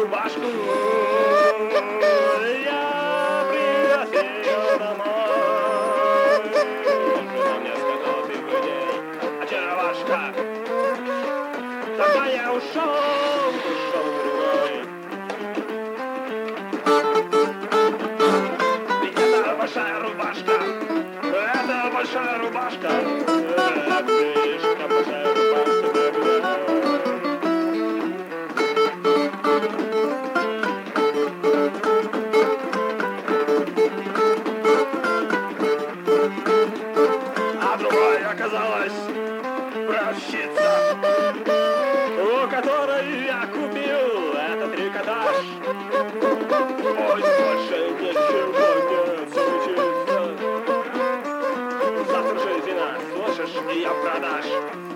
рубашку я привез ее домой. Жена мне сказала, ты вредей, очаровашка. Тогда я ушел другой. Это большая рубашка, это большая рубашка, это слишком большая рубашка для меня. А другой оказалась продавщица, у которой я купил этот трикотаж. Пусть больше ничего не случится. Завтра же вина, слышишь, ее продашь.